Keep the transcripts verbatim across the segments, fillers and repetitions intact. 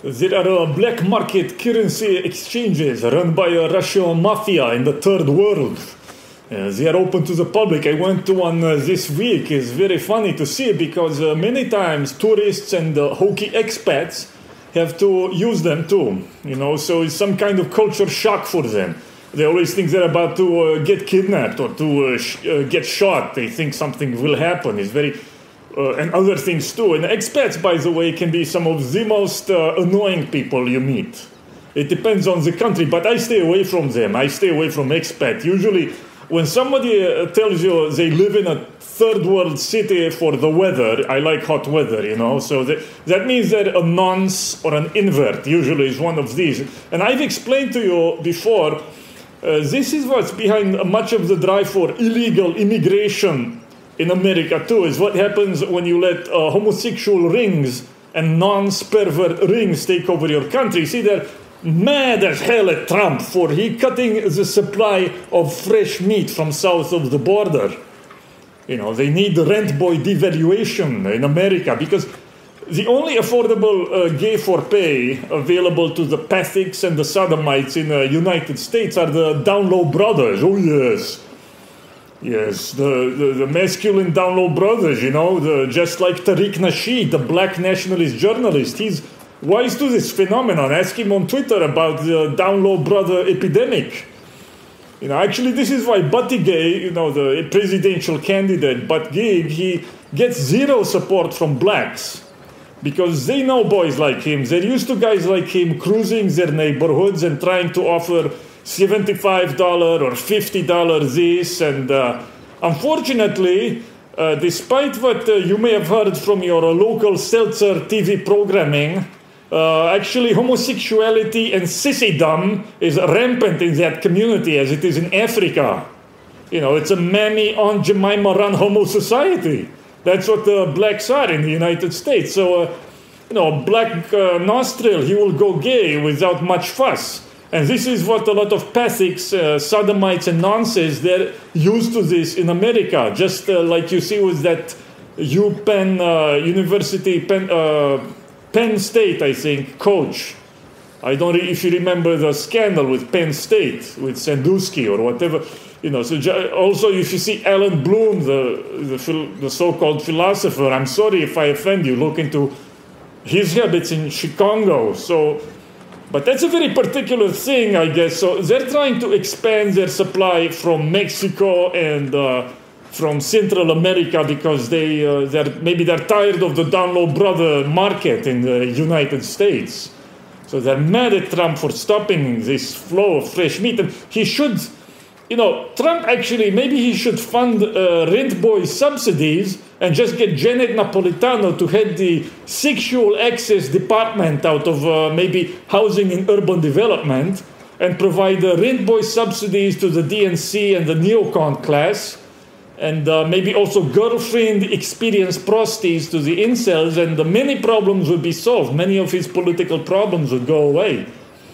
There are uh, black market currency exchanges run by a Russian mafia in the third world. Uh, they are open to the public. I went to one uh, this week. It's very funny to see because uh, many times tourists and uh, hockey expats have to use them too. You know, so it's some kind of culture shock for them. They always think they're about to uh, get kidnapped or to uh, sh- uh, get shot. They think something will happen. It's very uh, and other things too. And expats, by the way, can be some of the most uh, annoying people you meet. It depends on the country, but I stay away from them. I stay away from expats. Usually, when somebody uh, tells you they live in a third world city for the weather, I like hot weather, you know, so that, that means they're a nonce or an invert, usually is one of these. And I've explained to you before, uh, this is what's behind much of the drive for illegal immigration in America too, is what happens when you let uh, homosexual rings and nonce-pervert rings take over your country. See, they're mad as hell at Trump for he cutting the supply of fresh meat from south of the border. You know, they need the rent boy devaluation in America because the only affordable uh, gay for pay available to the Pathics and the Sodomites in the United States are the down low brothers. Oh, yes. Yes, the, the, the masculine down low brothers, you know, the, just like Tariq Nasheed, the black nationalist journalist. He's wise to this phenomenon. Ask him on Twitter about the down low brother epidemic. You know, actually, this is why Buttigieg, you know, the presidential candidate, Buttigieg, he gets zero support from blacks because they know boys like him. They're used to guys like him cruising their neighborhoods and trying to offer seventy-five dollars or fifty dollars this. And uh, unfortunately, uh, despite what uh, you may have heard from your uh, local seltzer T V programming, Uh, actually, homosexuality and sissydom is rampant in that community as it is in Africa. You know, it's a Mammy Aunt Jemima run homo society. That's what the blacks are in the United States. So, uh, you know, black uh, nostril, he will go gay without much fuss. And this is what a lot of Pathics, uh, sodomites, and nonces, they're used to this in America. Just uh, like you see with that UPenn uh, University, Penn, uh, Penn State, I think, coach. I don't know if you remember the scandal with Penn State, with Sandusky or whatever. You know, so also if you see Alan Bloom, the, the, the so-called philosopher, I'm sorry if I offend you, look into his habits in Chicago. So, but that's a very particular thing, I guess. So they're trying to expand their supply from Mexico and uh, from Central America because they uh, they're maybe they're tired of the down low brother market in the United States. So they're mad at Trump for stopping this flow of fresh meat. And he should, you know, Trump actually, maybe he should fund uh, rent boy subsidies and just get Janet Napolitano to head the sexual access department out of uh, maybe housing and urban development and provide uh, rent boy subsidies to the D N C and the neocon class. And uh, maybe also girlfriend experience prosties to the incels, and the many problems would be solved. Many of his political problems would go away.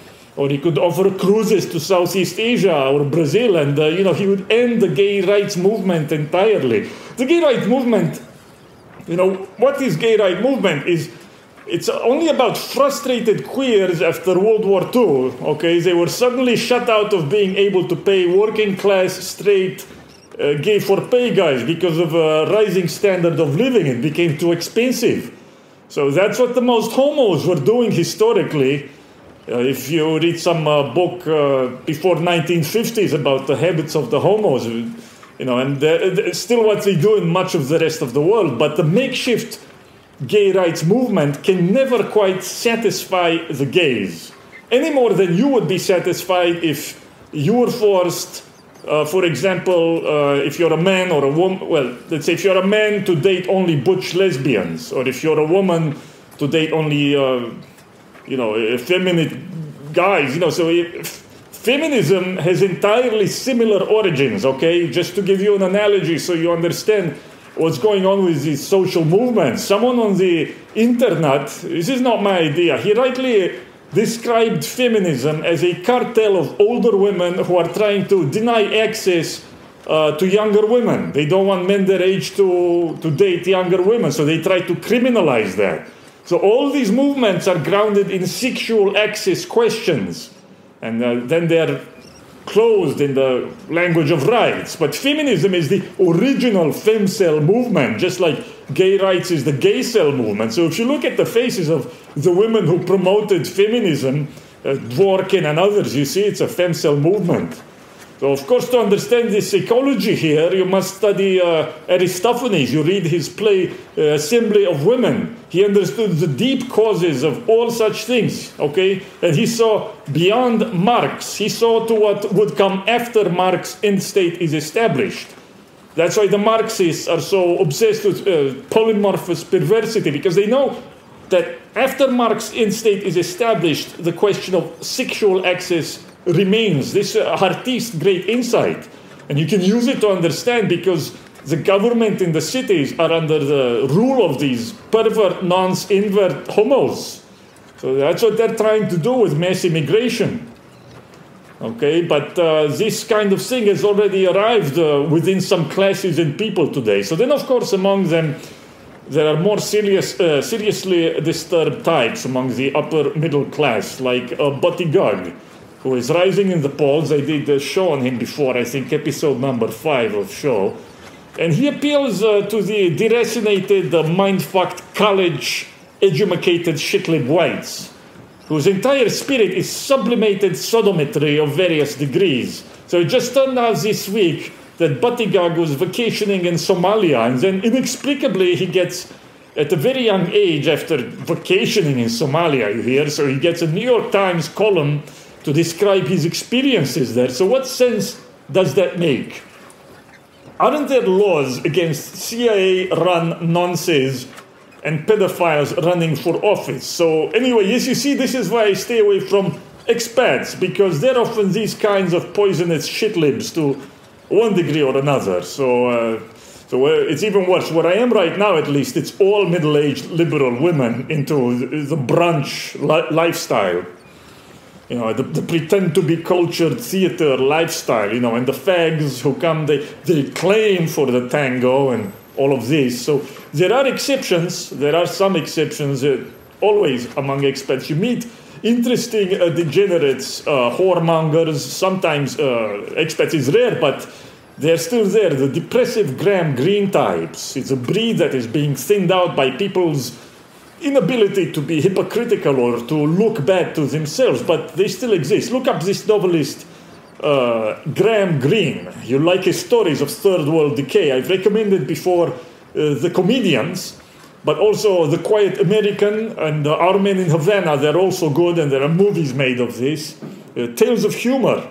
Or he could offer cruises to Southeast Asia or Brazil, and uh, you know, he would end the gay rights movement entirely. The gay rights movement, you know, what is gay rights movement is it's only about frustrated queers after World War Two. Okay, they were suddenly shut out of being able to pay working class straight Uh, gay for pay guys because of a rising standard of living. It became too expensive. So that's what the most homos were doing historically. Uh, if you read some uh, book uh, before nineteen fifties about the habits of the homos, you know, and uh, still what they do in much of the rest of the world. But the makeshift gay rights movement can never quite satisfy the gays any more than you would be satisfied if you were forced. Uh, for example, uh, if you're a man or a woman, well, let's say if you're a man to date only butch lesbians, or if you're a woman to date only, uh, you know, effeminate guys, you know, so if feminism has entirely similar origins, okay? Just to give you an analogy so you understand what's going on with these social movements. Someone on the internet, this is not my idea, he rightly described feminism as a cartel of older women who are trying to deny access uh, to younger women. They don't want men their age to, to date younger women, so they try to criminalize that. So all these movements are grounded in sexual access questions. And uh, then they're closed in the language of rights. But feminism is the original femcel movement, just like gay rights is the gay cell movement. So if you look at the faces of the women who promoted feminism, uh, Dworkin and others, you see it's a femcel movement. So, of course, to understand the psychology here, you must study uh, Aristophanes. You read his play, uh, Assembly of Women. He understood the deep causes of all such things, okay? And he saw beyond Marx. He saw to what would come after Marx's end state is established. That's why the Marxists are so obsessed with uh, polymorphous perversity, because they know that after Marx's end state is established, the question of sexual access remains. This uh, artist's great insight, and you can use it to understand, because the government in the cities are under the rule of these pervert, nonce, invert homos. So that's what they're trying to do with mass immigration. Okay, but uh, this kind of thing has already arrived uh, within some classes and people today. So then, of course, among them, there are more serious, uh, seriously disturbed types among the upper middle class, like uh, Buttigieg, who is rising in the polls. I did a show on him before, I think episode number five of show. And he appeals uh, to the deracinated, uh, mind-fucked, college-educated shitlib whites, whose entire spirit is sublimated sodometry of various degrees. So it just turned out this week that Buttigieg was vacationing in Somalia, and then inexplicably he gets, at a very young age, after vacationing in Somalia, you hear, so he gets a New York Times column to describe his experiences there. So what sense does that make? Aren't there laws against C I A-run nonces and pedophiles running for office? So anyway, yes, you see, this is why I stay away from expats, because they're often these kinds of poisonous shitlibs to one degree or another. So, uh, so uh, it's even worse. Where I am right now, at least, it's all middle-aged liberal women into the, the brunch li- lifestyle. You know, the, the pretend to be cultured theater lifestyle, you know, and the fags who come, they, they claim for the tango and all of this. So there are exceptions. There are some exceptions uh, always among expats. You meet interesting uh, degenerates, uh, whoremongers. Sometimes uh, expats is rare, but they're still there. The depressive Graham Greene types. It's a breed that is being thinned out by people's inability to be hypocritical or to look bad to themselves, but they still exist. Look up this novelist, uh, Graham Greene. You like his stories of third world decay. I've recommended before uh, The Comedians, but also The Quiet American and uh, Our Men in Havana. They're also good, and there are movies made of this. Uh, Tales of Humor.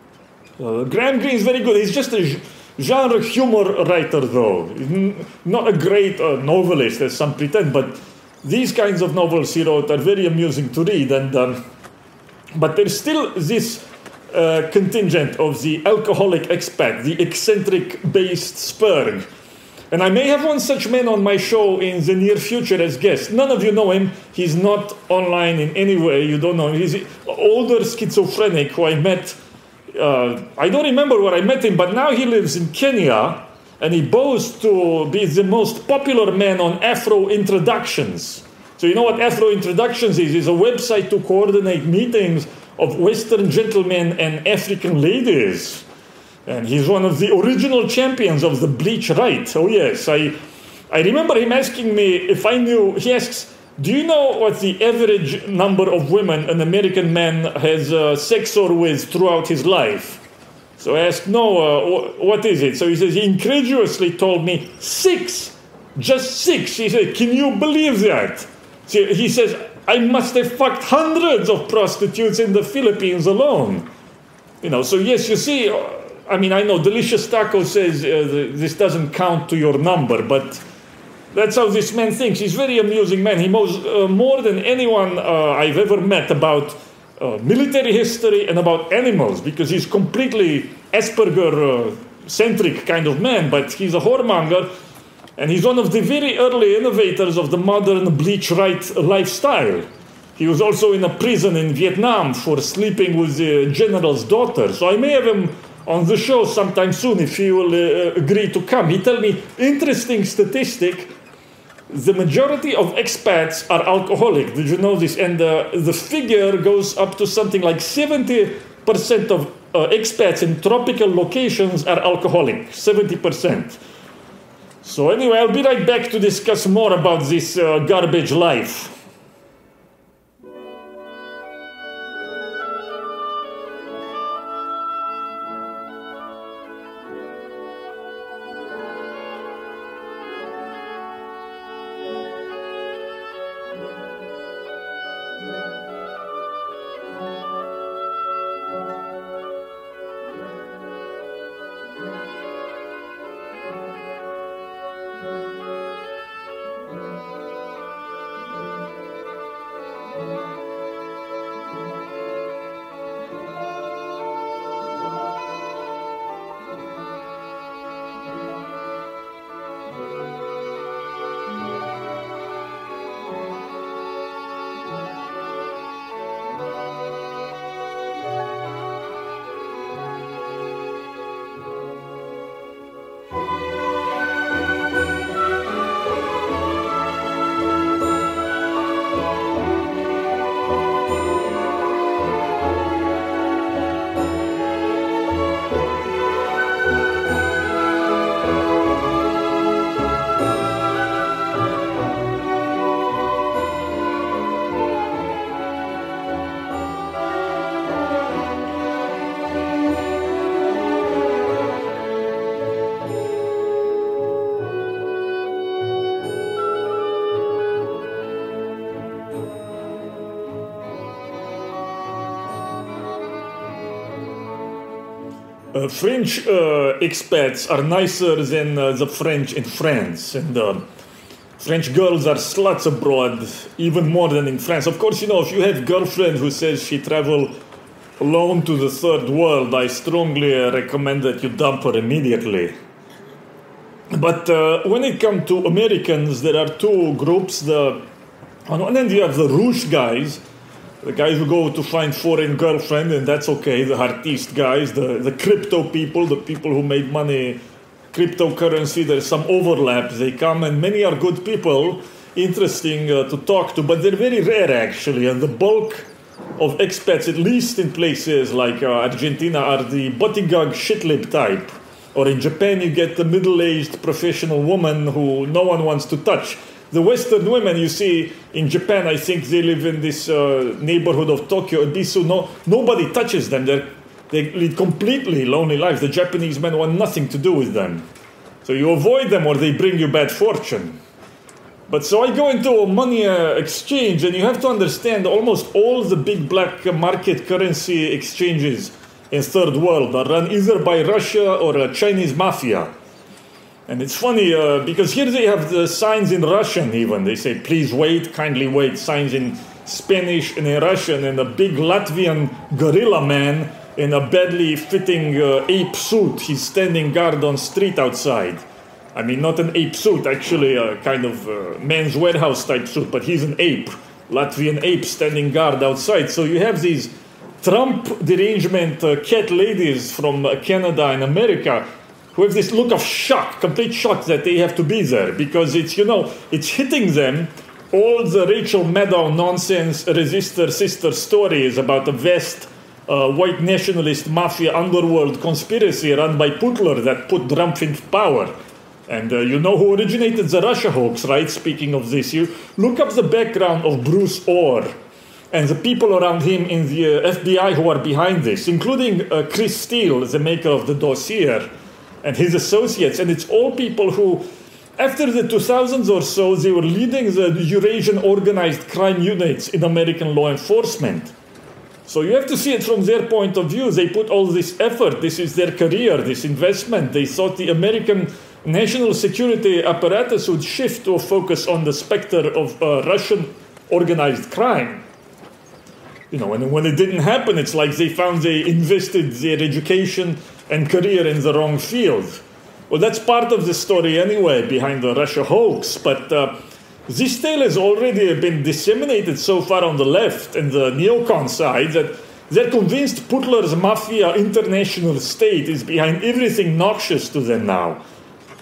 Uh, Graham Greene is very good. He's just a genre humor writer, though. Not a great uh, novelist, as some pretend, but these kinds of novels he wrote are very amusing to read, and um, but there's still this uh, contingent of the alcoholic expat, the eccentric-based spurg. And I may have one such man on my show in the near future as guest. None of you know him. He's not online in any way. You don't know him. He's an older schizophrenic who I met. Uh, I don't remember where I met him, but now he lives in Kenya. And he boasts to be the most popular man on Afro Introductions. So you know what Afro Introductions is? It's a website to coordinate meetings of Western gentlemen and African ladies. And he's one of the original champions of the bleach right. Oh yes, I, I remember him asking me if I knew, he asks, do you know what the average number of women an American man has uh, sex or with throughout his life? So I asked, no, uh, what is it? So he says, he incredulously told me, six, just six. He said, can you believe that? So he says, I must have fucked hundreds of prostitutes in the Philippines alone. You know, so yes, you see, I mean, I know Delicious Taco says uh, this doesn't count to your number, but that's how this man thinks. He's a very amusing man. He knows uh, more than anyone uh, I've ever met about Uh, military history and about animals, because he's completely Asperger-centric uh, kind of man, but he's a whoremonger, and he's one of the very early innovators of the modern bleach right lifestyle. He was also in a prison in Vietnam for sleeping with the general's daughter, so I may have him on the show sometime soon if he will uh, agree to come. He told me interesting statistic. the majority of expats are alcoholic. Did you know this? And uh, the figure goes up to something like seventy percent of uh, expats in tropical locations are alcoholic. seventy percent. So anyway, I'll be right back to discuss more about this uh, garbage life. Uh, French uh, expats are nicer than uh, the French in France, and uh, French girls are sluts abroad even more than in France. Of course, you know, if you have a girlfriend who says she travel alone to the third world, I strongly uh, recommend that you dump her immediately. But uh, when it comes to Americans, there are two groups. The, on one end, you have the rouge guys, the guys who go to find foreign girlfriend, and that's okay, the artiste guys, the, the crypto people, the people who made money, cryptocurrency, there's some overlap. They come, and many are good people, interesting uh, to talk to, but they're very rare, actually, and the bulk of expats, at least in places like uh, Argentina, are the bottygag shitlib type. Or in Japan, you get the middle-aged professional woman who no one wants to touch. The Western women you see in Japan, I think they live in this uh, neighborhood of Tokyo, Ebisu. No, nobody touches them. They're, they lead completely lonely lives. The Japanese men want nothing to do with them. So you avoid them or they bring you bad fortune. But so I go into a money uh, exchange, and you have to understand almost all the big black market currency exchanges in third world are run either by Russia or a Chinese mafia. And it's funny, uh, because here they have the signs in Russian even. They say, please wait, kindly wait, signs in Spanish and in Russian, and a big Latvian gorilla man in a badly fitting uh, ape suit. He's standing guard on street outside. I mean, not an ape suit, actually a kind of uh, Men's Warehouse type suit, but he's an ape, Latvian ape standing guard outside. So you have these Trump derangement uh, cat ladies from uh, Canada and America who have this look of shock, complete shock that they have to be there, because it's, you know, it's hitting them, all the Rachel Maddow nonsense resistor sister stories about the vast uh, white nationalist mafia underworld conspiracy run by Putler that put Trump in power. And uh, you know who originated the Russia hoax, right? Speaking of this, you look up the background of Bruce Orr and the people around him in the uh, F B I who are behind this, including uh, Chris Steele, the maker of the dossier, and his associates. And it's all people who, after the two thousands or so, they were leading the Eurasian organized crime units in American law enforcement. So you have to see it from their point of view. They put all this effort. This is their career, this investment. They thought the American national security apparatus would shift to a focus on the specter of uh, Russian organized crime. You know, and when it didn't happen, it's like they found they invested their education and career in the wrong field. Well, that's part of the story anyway, behind the Russia hoax. But uh, this tale has already been disseminated so far on the left and the neocon side that they're convinced Putler's mafia international state is behind everything noxious to them now.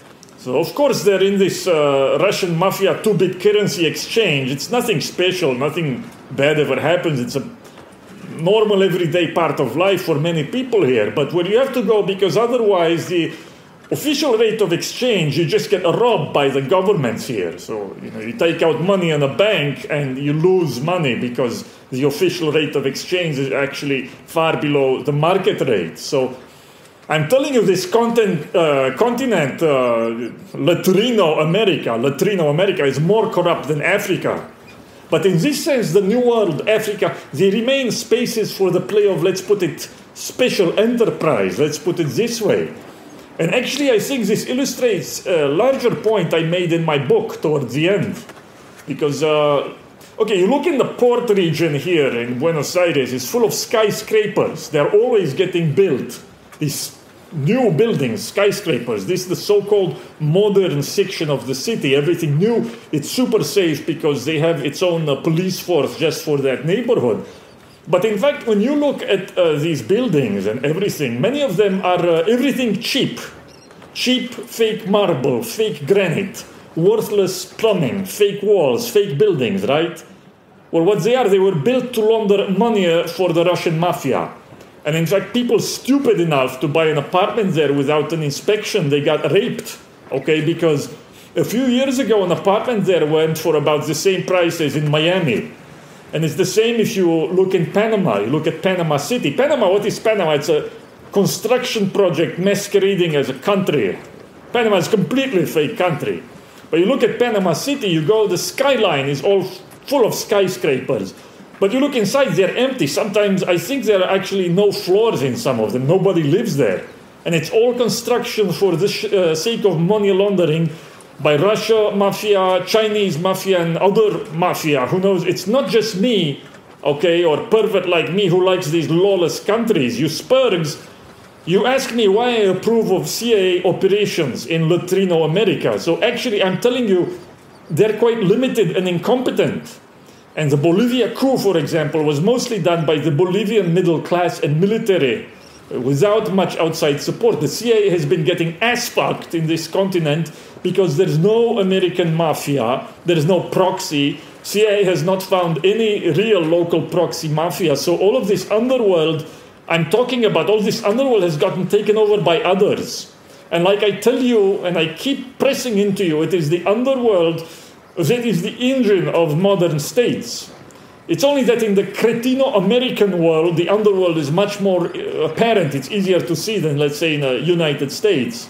So, of course, they're in this uh, Russian mafia two-bit currency exchange. It's nothing special, nothing bad ever happens. It's a normal, everyday part of life for many people here. But where you have to go, because otherwise the official rate of exchange, you just get robbed by the governments here. So, you know, you take out money in a bank and you lose money because the official rate of exchange is actually far below the market rate. So, I'm telling you, this content, uh, continent, uh, Latrino America, Latrino America is more corrupt than Africa. But in this sense, the New World, Africa, they remain spaces for the play of, let's put it, special enterprise. Let's put it this way. And actually, I think this illustrates a larger point I made in my book towards the end. Because, uh, okay, you look in the port region here in Buenos Aires, it's full of skyscrapers. They're always getting built. These new buildings, skyscrapers. This is the so-called modern section of the city. Everything new. It's super safe because they have its own uh, police force just for that neighborhood. But in fact, when you look at uh, these buildings and everything, many of them are uh, everything cheap. Cheap fake marble, fake granite, worthless plumbing, fake walls, fake buildings, right? Well, what they are, they were built to launder money for the Russian mafia. And in fact, people stupid enough to buy an apartment there without an inspection, they got raped, okay? Because a few years ago, an apartment there went for about the same price as in Miami. And it's the same if you look in Panama. You look at Panama City. Panama, what is Panama? It's a construction project masquerading as a country. Panama is a completely fake country. But you look at Panama City, you go, the skyline is all full of skyscrapers. But you look inside, they're empty. Sometimes I think there are actually no floors in some of them. Nobody lives there. And it's all construction for the sh- uh, sake of money laundering by Russia mafia, Chinese mafia, and other mafia. Who knows? It's not just me, okay, or pervert like me who likes these lawless countries. You spurgs, you ask me why I approve of C I A operations in Latrino America. So actually, I'm telling you, they're quite limited and incompetent. And the Bolivia coup, for example, was mostly done by the Bolivian middle class and military without much outside support. The C I A has been getting ass-fucked in this continent because there's no American mafia, there's no proxy. C I A has not found any real local proxy mafia. So all of this underworld I'm talking about, all this underworld has gotten taken over by others. And like I tell you, and I keep pressing into you, it is the underworld that is the engine of modern states. It's only that in the Cretino-American world, the underworld is much more apparent. It's easier to see than, let's say, in the United States.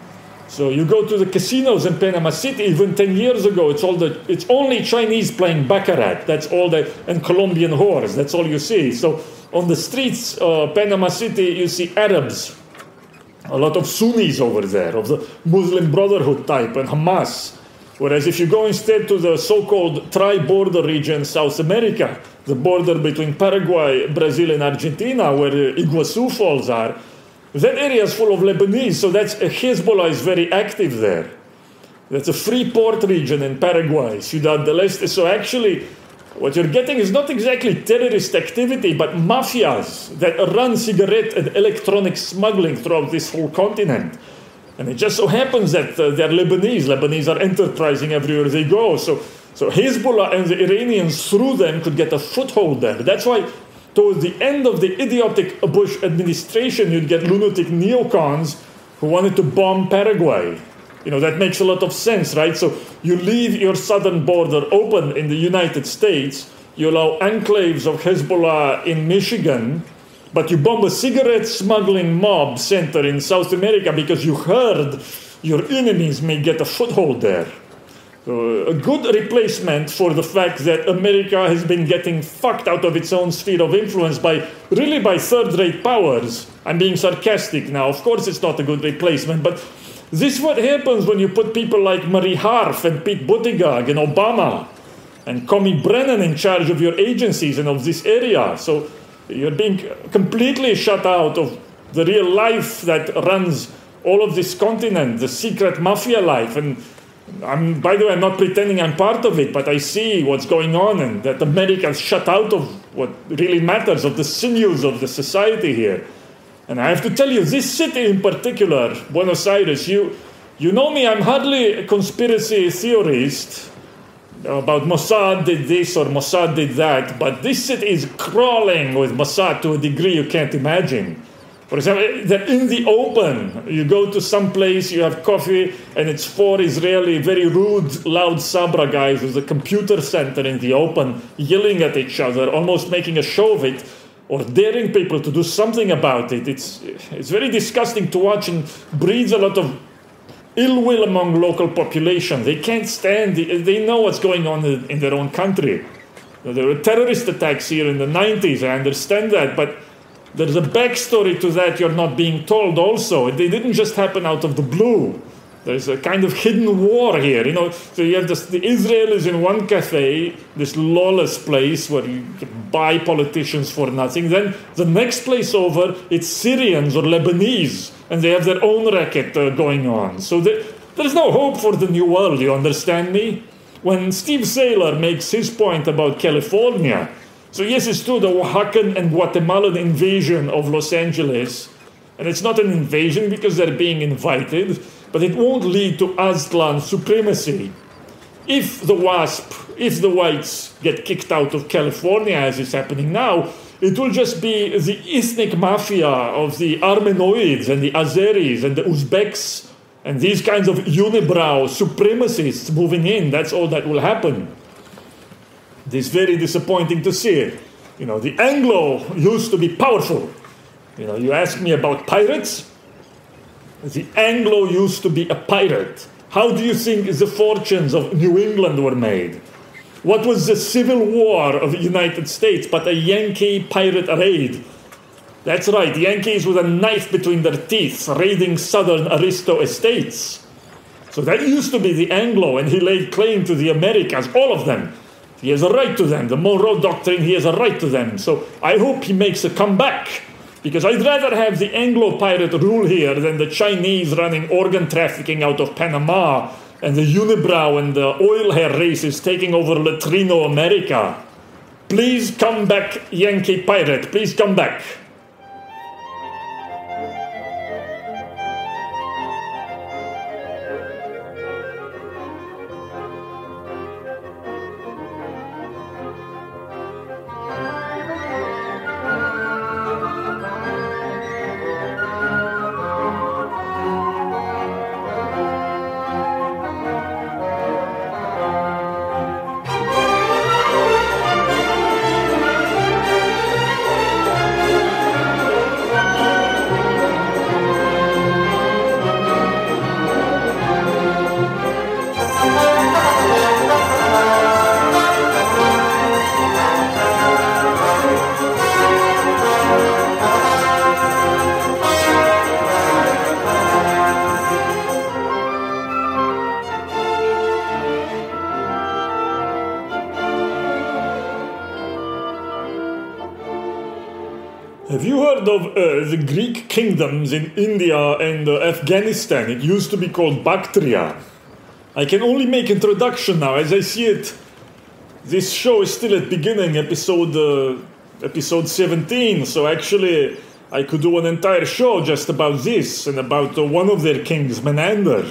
So you go to the casinos in Panama City, even ten years ago, it's all the it's only Chinese playing baccarat. That's all the and Colombian whores. That's all you see. So on the streets, uh, Panama City, you see Arabs, a lot of Sunnis over there, of the Muslim Brotherhood type, and Hamas. Whereas if you go instead to the so-called tri-border region, South America, the border between Paraguay, Brazil, and Argentina, where Iguazu Falls are, that area is full of Lebanese, so that's Hezbollah is very active there. That's a free port region in Paraguay, Ciudad del Este. So actually, what you're getting is not exactly terrorist activity, but mafias that run cigarette and electronic smuggling throughout this whole continent. And it just so happens that uh, they're Lebanese. Lebanese are enterprising everywhere they go. So, so Hezbollah and the Iranians, through them, could get a foothold there. That's why, towards the end of the idiotic Bush administration, you'd get lunatic neocons who wanted to bomb Paraguay. You know, that makes a lot of sense, right? So you leave your southern border open in the United States. You allow enclaves of Hezbollah in Michigan. But you bomb a cigarette smuggling mob center in South America because you heard your enemies may get a foothold there. So a good replacement for the fact that America has been getting fucked out of its own sphere of influence by, really by third-rate powers. I'm being sarcastic now. Of course it's not a good replacement, but this is what happens when you put people like Marie Harf and Pete Buttigieg and Obama and Comey Brennan in charge of your agencies and of this area. So you're being completely shut out of the real life that runs all of this continent, the secret mafia life. And I'm, by the way, I'm not pretending I'm part of it, but I see what's going on and that America's shut out of what really matters, of the sinews of the society here. And I have to tell you, this city in particular, Buenos Aires, you, You know me, I'm hardly a conspiracy theorist about Mossad did this or Mossad did that, but this city is crawling with Mossad to a degree you can't imagine. For example, they're in the open. You go to some place, you have coffee, and it's four Israeli, very rude, loud Sabra guys with a computer center in the open, yelling at each other, almost making a show of it, or daring people to do something about it. It's, it's very disgusting to watch and breeds a lot of ill will among local population. They can't stand it. They know what's going on in their own country. There were terrorist attacks here in the nineties, I understand that, but there's a backstory to that you're not being told also. They didn't just happen out of the blue. There's a kind of hidden war here, you know. So you have this, the Israelis in one cafe, this lawless place where you buy politicians for nothing. Then the next place over, it's Syrians or Lebanese, and they have their own racket uh, going on. So there, there's no hope for the new world, you understand me? When Steve Saylor makes his point about California, so yes, it's true, the Oaxacan and Guatemalan invasion of Los Angeles, and it's not an invasion because they're being invited, but it won't lead to Aztlan supremacy. If the WASP, if the whites get kicked out of California, as is happening now, it will just be the ethnic mafia of the Armenoids and the Azeris and the Uzbeks and these kinds of unibrow supremacists moving in. That's all that will happen. It's very disappointing to see it. You know, the Anglo used to be powerful. You know, you ask me about pirates. The Anglo used to be a pirate. How do you think the fortunes of New England were made? What was the Civil War of the United States but a Yankee pirate raid? That's right, Yankees with a knife between their teeth raiding southern Aristo estates. So that used to be the Anglo, and he laid claim to the Americas, all of them. He has a right to them. The Monroe Doctrine, he has a right to them. So I hope he makes a comeback, because I'd rather have the Anglo pirate rule here than the Chinese running organ trafficking out of Panama and the unibrow and the oil hair races taking over Latrino America. Please come back, Yankee pirate. Please come back. Have you heard of uh, the Greek kingdoms in India and uh, Afghanistan? It used to be called Bactria. I can only make introduction now. As I see it, this show is still at beginning, episode uh, episode seventeen. So actually, I could do an entire show just about this and about uh, one of their kings, Menander.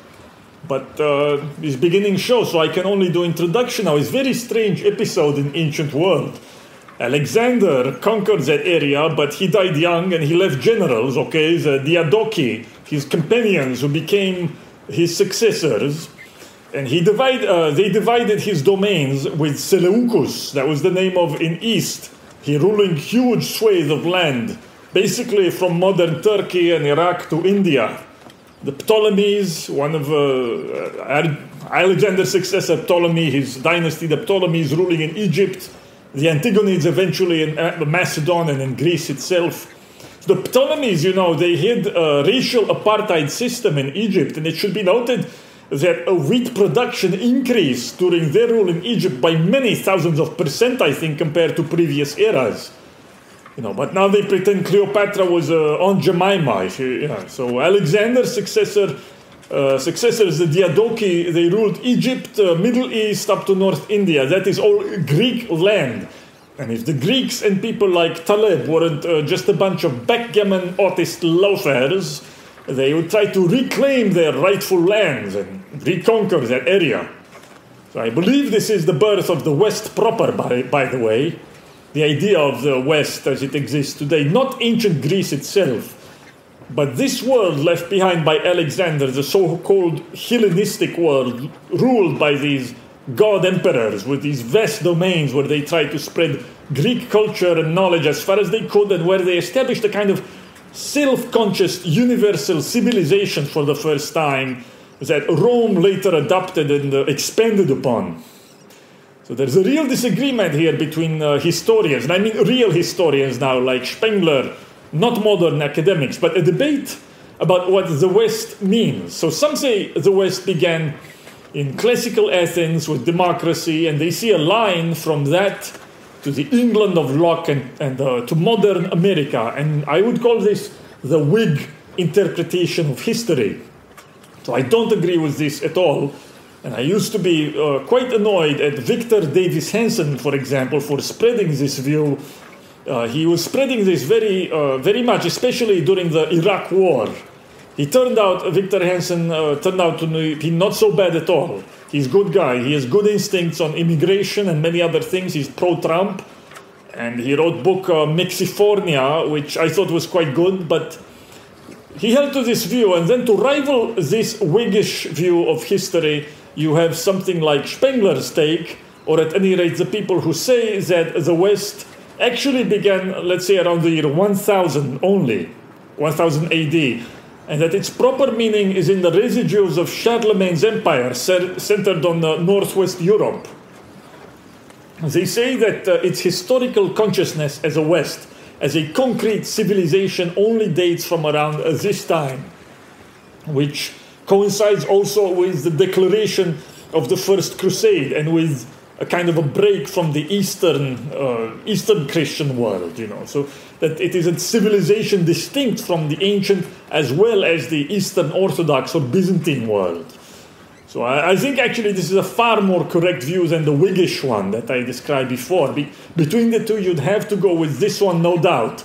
But uh, it's beginning show, so I can only do introduction now. It's a very strange episode in ancient world. Alexander conquered that area, but he died young and he left generals, okay, the Diadochi, his companions who became his successors. And he divide, uh, they divided his domains with Seleucus, that was the name of in East. He ruling huge swathes of land, basically from modern Turkey and Iraq to India. The Ptolemies, one of uh, Alexander's successor Ptolemy, his dynasty, the Ptolemies ruling in Egypt, the Antigonids eventually in Macedon and in Greece itself. The Ptolemies, you know, they had a racial apartheid system in Egypt, and it should be noted that wheat production increased during their rule in Egypt by many thousands of percent, I think, compared to previous eras. You know, but now they pretend Cleopatra was uh, Aunt Jemima. She, yeah. So Alexander's successor, uh, successors, the Diadochi, they ruled Egypt, uh, Middle East, up to North India. That is all Greek land. And if the Greeks and people like Taleb weren't uh, just a bunch of backgammon autist loafers, they would try to reclaim their rightful lands and reconquer that area. So I believe this is the birth of the West proper, by, by the way, the idea of the West as it exists today, not ancient Greece itself, but this world left behind by Alexander, the so-called Hellenistic world, ruled by these god emperors with these vast domains where they tried to spread Greek culture and knowledge as far as they could, and where they established a kind of self-conscious universal civilization for the first time that Rome later adopted and uh, expanded upon. So there's a real disagreement here between uh, historians, and I mean real historians now, like Spengler, not modern academics, but a debate about what the West means. So some say the West began in classical Athens with democracy, and they see a line from that to the England of Locke and, and uh, to modern America. And I would call this the Whig interpretation of history. So I don't agree with this at all. And I used to be uh, quite annoyed at Victor Davis Hanson, for example, for spreading this view. Uh, he was spreading this very, uh, very much, especially during the Iraq War. He turned out, Victor Hanson uh, turned out to be not so bad at all. He's a good guy. He has good instincts on immigration and many other things. He's pro-Trump. And he wrote book uh, Mexifornia, which I thought was quite good. But he held to this view. And then to rival this Whiggish view of history, you have something like Spengler's take, or at any rate the people who say that the West actually began, let's say, around the year one thousand only, one thousand A D, and that its proper meaning is in the residues of Charlemagne's empire, centered on uh, northwest Europe. They say that uh, its historical consciousness as a West, as a concrete civilization, only dates from around uh, this time, which coincides also with the declaration of the First Crusade and with a kind of a break from the Eastern uh, Eastern Christian world, you know. So that it is a civilization distinct from the ancient as well as the Eastern Orthodox or Byzantine world. So I, I think actually this is a far more correct view than the Whiggish one that I described before. Be, between the two, you'd have to go with this one, no doubt.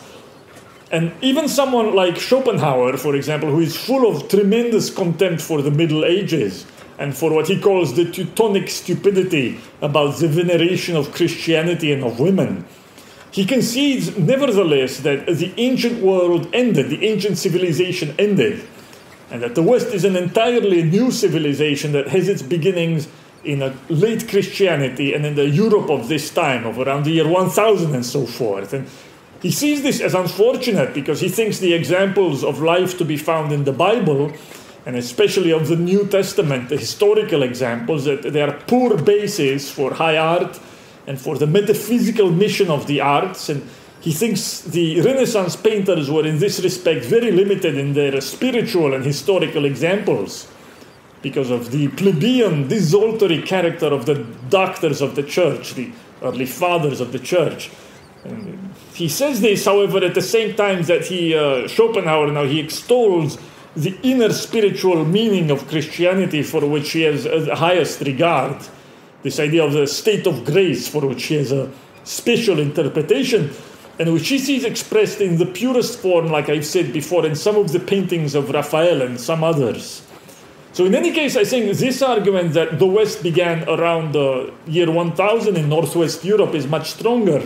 And even someone like Schopenhauer, for example, who is full of tremendous contempt for the Middle Ages and for what he calls the Teutonic stupidity about the veneration of Christianity and of women, he concedes, nevertheless, that the ancient world ended, the ancient civilization ended, and that the West is an entirely new civilization that has its beginnings in a late Christianity and in the Europe of this time, of around the year one thousand and so forth. And he sees this as unfortunate because he thinks the examples of life to be found in the Bible, and especially of the New Testament, the historical examples, that they are poor bases for high art and for the metaphysical mission of the arts. And he thinks the Renaissance painters were in this respect very limited in their spiritual and historical examples because of the plebeian, desultory character of the doctors of the church, the early fathers of the church. And he says this, however, at the same time that he, uh, Schopenhauer now, he extols the inner spiritual meaning of Christianity for which he has the highest regard. This idea of the state of grace for which he has a special interpretation, and which he sees expressed in the purest form, like I've said before, in some of the paintings of Raphael and some others. So in any case, I think this argument that the West began around the year one thousand in Northwest Europe is much stronger.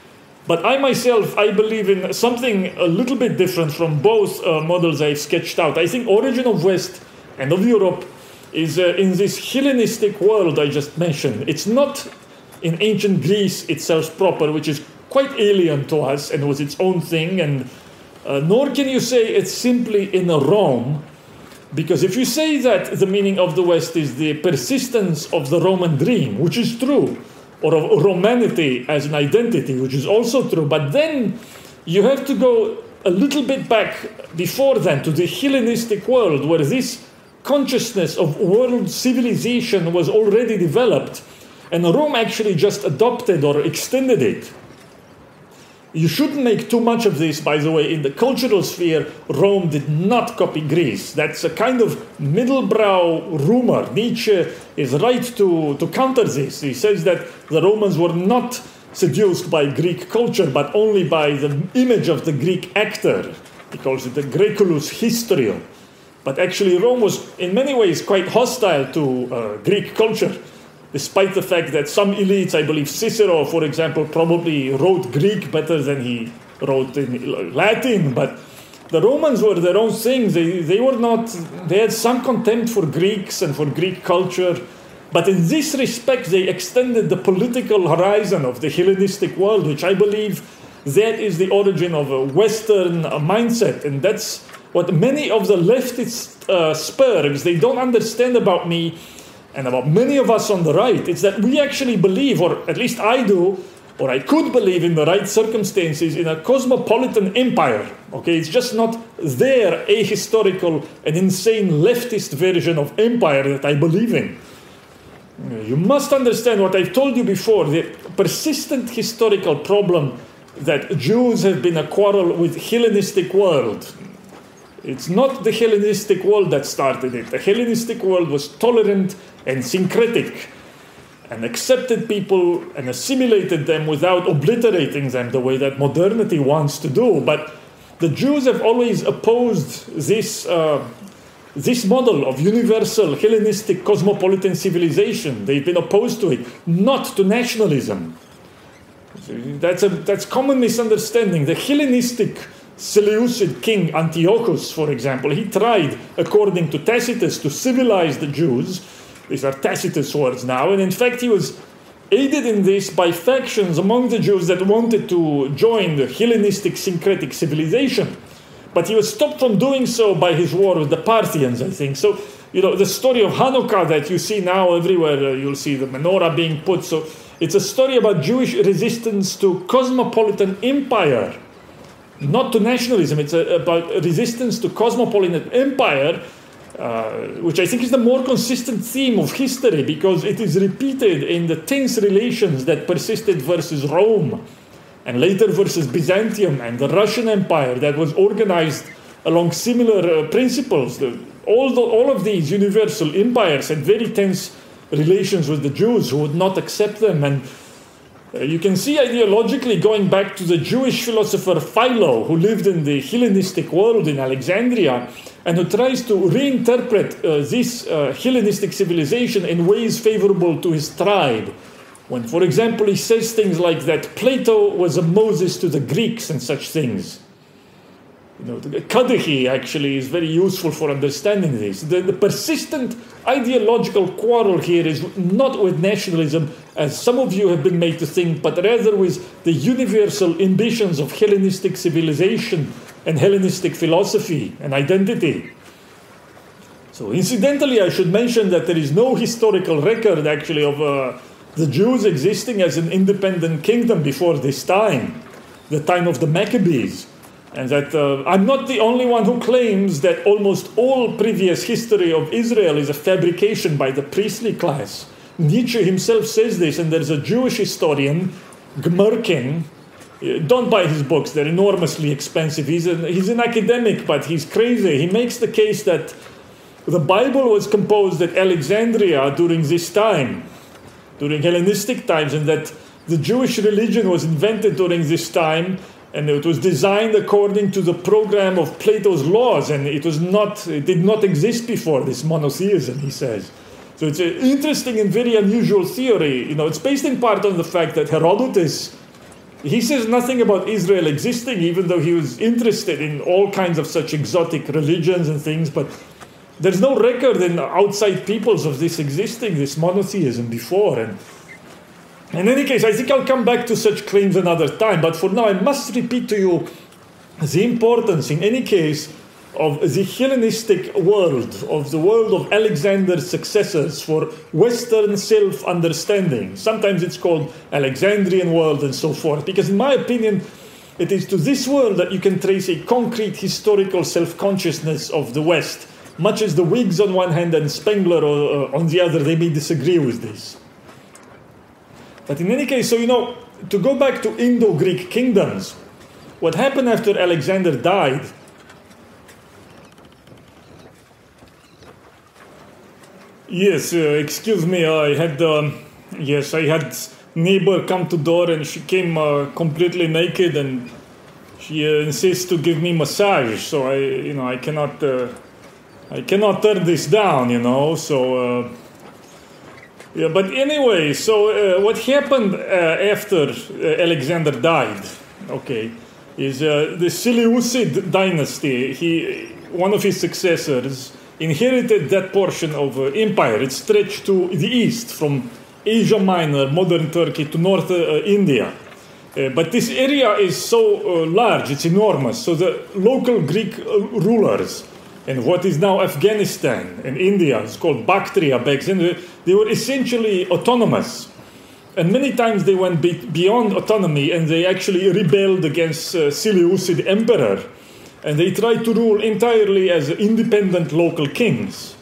But I myself, I believe in something a little bit different from both uh, models I've sketched out. I think origin of West and of Europe is uh, in this Hellenistic world I just mentioned. It's not in ancient Greece itself proper, which is quite alien to us and was its own thing, and uh, nor can you say it's simply in Rome, because if you say that the meaning of the West is the persistence of the Roman dream, which is true, or of Romanity as an identity, which is also true, but then you have to go a little bit back before then to the Hellenistic world, where this consciousness of world civilization was already developed, and Rome actually just adopted or extended it. You shouldn't make too much of this, by the way. In the cultural sphere, Rome did not copy Greece. That's a kind of middlebrow rumor. Nietzsche is right to, to counter this. He says that the Romans were not seduced by Greek culture, but only by the image of the Greek actor. He calls it the Graeculus Hystrion. But actually Rome was in many ways quite hostile to uh, Greek culture, despite the fact that some elites, I believe Cicero, for example, probably wrote Greek better than he wrote in Latin, but the Romans were their own things. They, they were not, they had some contempt for Greeks and for Greek culture, but in this respect, they extended the political horizon of the Hellenistic world, which I believe that is the origin of a Western mindset, and that's what many of the leftist uh, spurgs, they don't understand about me and about many of us on the right. It's that we actually believe, or at least I do, or I could believe in the right circumstances, in a cosmopolitan empire. Okay, it's just not their ahistorical and insane leftist version of empire that I believe in. You must understand what I've told you before, the persistent historical problem that Jews have been a quarrel with Hellenistic world. It's not the Hellenistic world that started it. The Hellenistic world was tolerant and syncretic and accepted people and assimilated them without obliterating them the way that modernity wants to do. But the Jews have always opposed this, uh, this model of universal Hellenistic cosmopolitan civilization. They've been opposed to it, not to nationalism. That's a that's common misunderstanding. The Hellenistic Seleucid king Antiochus, for example, he tried, according to Tacitus, to civilize the Jews. These are Tacitus words now, and in fact he was aided in this by factions among the Jews that wanted to join the Hellenistic syncretic civilization. But he was stopped from doing so by his war with the Parthians, I think. So, you know, the story of Hanukkah that you see now everywhere, uh, you'll see the menorah being put. So it's a story about Jewish resistance to cosmopolitan empire, not to nationalism. It's a, about resistance to cosmopolitan empire, uh, which I think is the more consistent theme of history, because it is repeated in the tense relations that persisted versus Rome, and later versus Byzantium and the Russian Empire that was organized along similar uh, principles. The, all, the, all of these universal empires had very tense relations with the Jews who would not accept them. And uh, you can see ideologically going back to the Jewish philosopher Philo, who lived in the Hellenistic world in Alexandria, and who tries to reinterpret uh, this uh, Hellenistic civilization in ways favorable to his tribe. When, for example, he says things like that Plato was a Moses to the Greeks and such things. You know, the Kaddihi actually is very useful for understanding this. The, the persistent ideological quarrel here is not with nationalism, as some of you have been made to think, but rather with the universal ambitions of Hellenistic civilization and Hellenistic philosophy and identity. So incidentally, I should mention that there is no historical record actually of uh, the Jews existing as an independent kingdom before this time, the time of the Maccabees. And that uh, I'm not the only one who claims that almost all previous history of Israel is a fabrication by the priestly class. Nietzsche himself says this, and there's a Jewish historian, Gmerkin. Don't buy his books, they're enormously expensive. He's an, he's an academic, but he's crazy. He makes the case that the Bible was composed at Alexandria during this time, during Hellenistic times, and that the Jewish religion was invented during this time, and it was designed according to the program of Plato's laws, and it was not, it did not exist before, this monotheism, he says. So it's an interesting and very unusual theory. You know, it's based in part on the fact that Herodotus, he says nothing about Israel existing, even though he was interested in all kinds of such exotic religions and things, but there's no record in outside peoples of this existing, this monotheism before. And in any case, I think I'll come back to such claims another time, but for now I must repeat to you the importance, in any case, of the Hellenistic world, of the world of Alexander's successors for Western self-understanding. Sometimes it's called Alexandrian world and so forth, because in my opinion, it is to this world that you can trace a concrete historical self-consciousness of the West, much as the Whigs on one hand and Spengler uh, on the other, they may disagree with this. But in any case, so you know, to go back to Indo-Greek kingdoms, what happened after Alexander died, yes, uh, excuse me, I had, um, yes, I had neighbor come to door and she came uh, completely naked and she uh, insists to give me massage, so I, you know, I cannot, uh, I cannot turn this down, you know, so... Uh, yeah, but anyway, so uh, what happened uh, after uh, Alexander died, okay, is uh, the Seleucid dynasty, he, one of his successors, inherited that portion of uh, empire. It stretched to the east, from Asia Minor, modern Turkey, to North uh, India. Uh, but this area is so uh, large, it's enormous, so the local Greek uh, rulers, and what is now Afghanistan and India, it's called Bactria back then, they were essentially autonomous. And many times they went be- beyond autonomy and they actually rebelled against uh, Seleucid emperor. And they tried to rule entirely as independent local kings.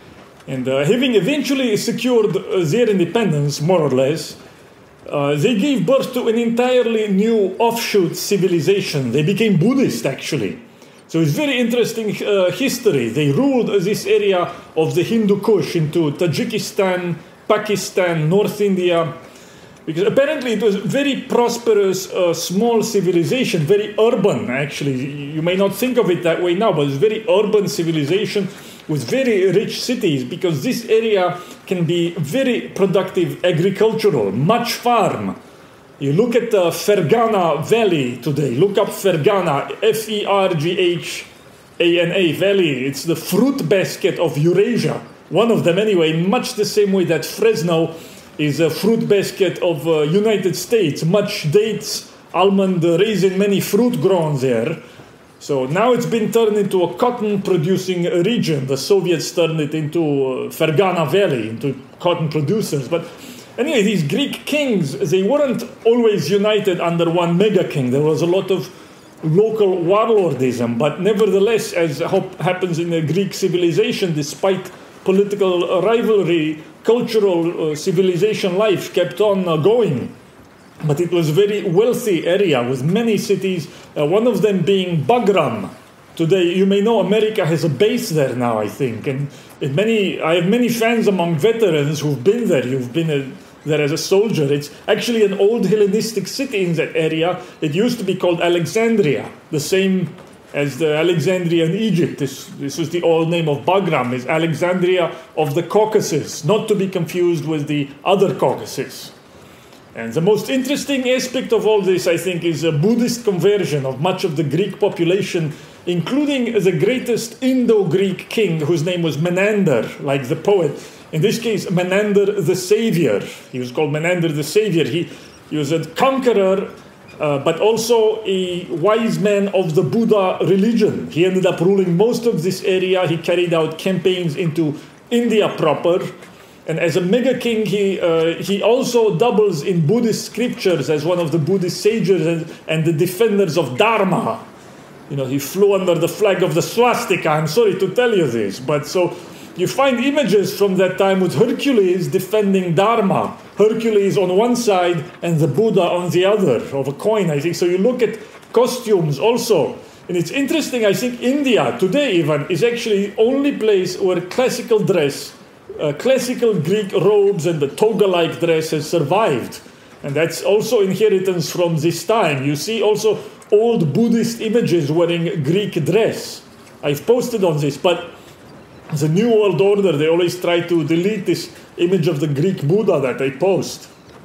And uh, having eventually secured uh, their independence, more or less, uh, they gave birth to an entirely new offshoot civilization. They became Buddhist, actually. So it's very interesting uh, history. They ruled this area of the Hindu Kush into Tajikistan, Pakistan, North India, because apparently it was a very prosperous, uh, small civilization, very urban, actually. You may not think of it that way now, but it's very urban civilization with very rich cities, because this area can be very productive agricultural, much farm. You look at the Fergana Valley today. Look up Fergana, F E R G H A N A Valley. It's the fruit basket of Eurasia. One of them anyway, in much the same way that Fresno is a fruit basket of uh, United States. Much dates, almond, uh, raisin, many fruit grown there. So now it's been turned into a cotton-producing region. The Soviets turned it into uh, Fergana Valley, into cotton producers. But anyway, these Greek kings, they weren't always united under one mega king. There was a lot of local warlordism. But nevertheless, as happens in the Greek civilization, despite political rivalry, cultural uh, civilization life kept on uh, going. But it was a very wealthy area with many cities, uh, one of them being Bagram. Today, you may know America has a base there now, I think. And it many, I have many fans among veterans who've been there. You've been a, there as a soldier. It's actually an old Hellenistic city in that area. It used to be called Alexandria, the same as the Alexandria in Egypt. This, this was the old name of Bagram, is Alexandria of the Caucasus, not to be confused with the other Caucasus. And the most interesting aspect of all this, I think, is a Buddhist conversion of much of the Greek population, including the greatest Indo-Greek king, whose name was Menander, like the poet. In this case, Menander the Savior. He was called Menander the Savior. He, he was a conqueror, uh, but also a wise man of the Buddha religion. He ended up ruling most of this area. He carried out campaigns into India proper. And as a mega king, he, uh, he also doubles in Buddhist scriptures as one of the Buddhist sages and, and the defenders of Dharma. You know, he flew under the flag of the swastika. I'm sorry to tell you this, but so you find images from that time with Hercules defending Dharma. Hercules on one side and the Buddha on the other, of a coin, I think. So you look at costumes also. And it's interesting, I think India today even is actually the only place where classical dress, Uh, classical Greek robes and the toga-like dress has survived. And that's also inheritance from this time. You see also old Buddhist images wearing Greek dress. I've posted on this, but the New World Order, they always try to delete this image of the Greek Buddha that I post.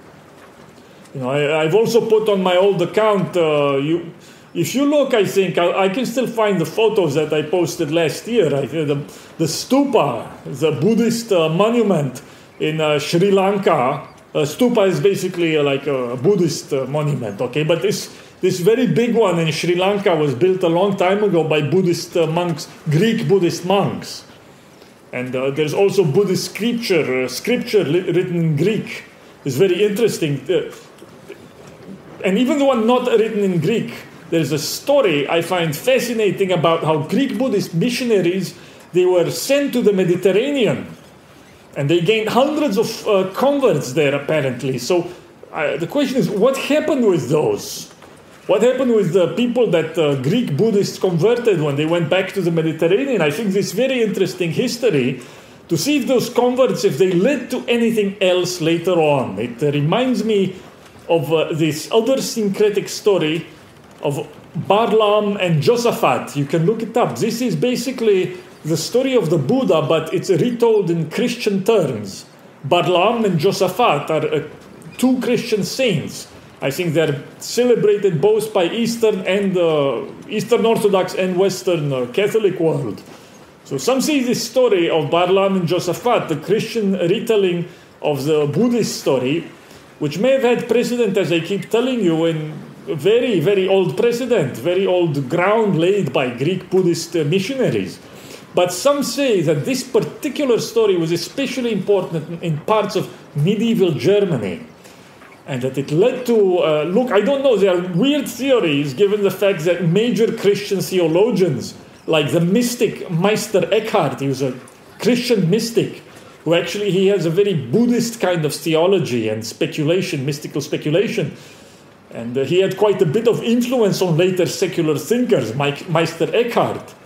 You know, I, I've also put on my old account, uh, you... If you look, I think, I, I can still find the photos that I posted last year. I, the, the stupa, the Buddhist uh, monument in uh, Sri Lanka. Uh, stupa is basically uh, like a Buddhist uh, monument, okay? But this, this very big one in Sri Lanka was built a long time ago by Buddhist uh, monks, Greek Buddhist monks. And uh, there's also Buddhist scripture, uh, scripture li- written in Greek. It's very interesting. Uh, and even the one not written in Greek, there's a story I find fascinating about how Greek Buddhist missionaries, they were sent to the Mediterranean. And they gained hundreds of uh, converts there, apparently. So uh, the question is, what happened with those? What happened with the people that uh, Greek Buddhists converted when they went back to the Mediterranean? I think this very interesting history to see if those converts, if they led to anything else later on. It uh, reminds me of uh, this other syncretic story of Balaam and Josaphat. You can look it up. This is basically the story of the Buddha, but it's retold in Christian terms. Barlaam and Josaphat are uh, two Christian saints. I think they're celebrated both by Eastern and uh, Eastern Orthodox and Western uh, Catholic world. So some see this story of Barlaam and Josaphat, the Christian retelling of the Buddhist story, which may have had precedent, as I keep telling you, in very, very old precedent, very old ground laid by Greek Buddhist uh, missionaries. But some say that this particular story was especially important in parts of medieval Germany, and that it led to, uh, look, I don't know, there are weird theories given the fact that major Christian theologians, like the mystic Meister Eckhart, he was a Christian mystic, who actually, he has a very Buddhist kind of theology and speculation, mystical speculation. And uh, he had quite a bit of influence on later secular thinkers, Mike, Meister Eckhart.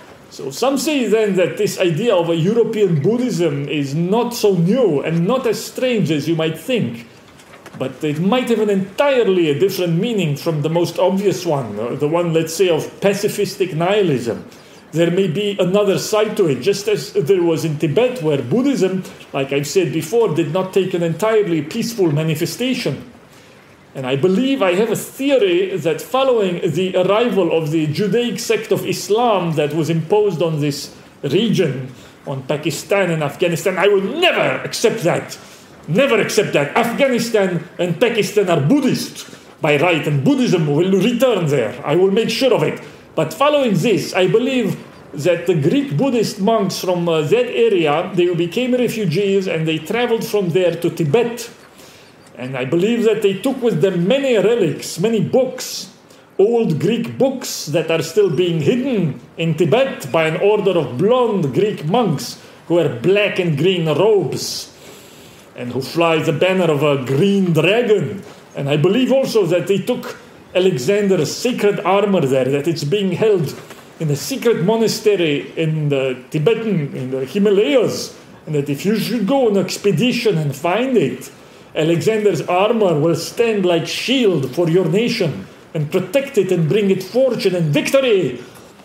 So some say then that this idea of a European Buddhism is not so new and not as strange as you might think, but it might have an entirely a different meaning from the most obvious one, uh, the one, let's say, of pacifistic nihilism. There may be another side to it, just as there was in Tibet, where Buddhism, like I've said before, did not take an entirely peaceful manifestation. And I believe, I have a theory that following the arrival of the Judaic sect of Islam that was imposed on this region, on Pakistan and Afghanistan, I will never accept that. Never accept that. Afghanistan and Pakistan are Buddhist by right, and Buddhism will return there. I will make sure of it. But following this, I believe that the Greek Buddhist monks from uh, that area, they became refugees and they traveled from there to Tibet. And I believe that they took with them many relics, many books, old Greek books that are still being hidden in Tibet by an order of blonde Greek monks who wear black and green robes and who fly the banner of a green dragon. And I believe also that they took Alexander's sacred armor there, that it's being held in a secret monastery in the Tibetan, in the Himalayas, and that if you should go on an expedition and find it, Alexander's armor will stand like shield for your nation and protect it and bring it fortune and victory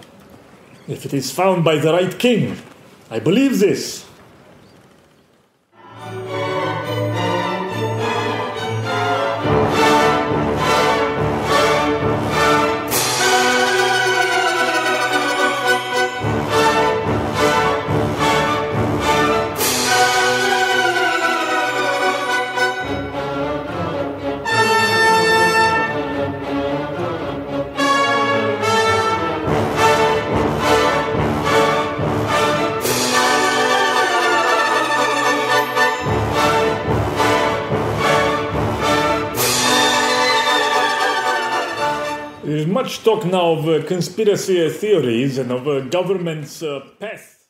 if it is found by the right king. I believe this. There is much talk now of uh, conspiracy theories and of uh, government's uh, path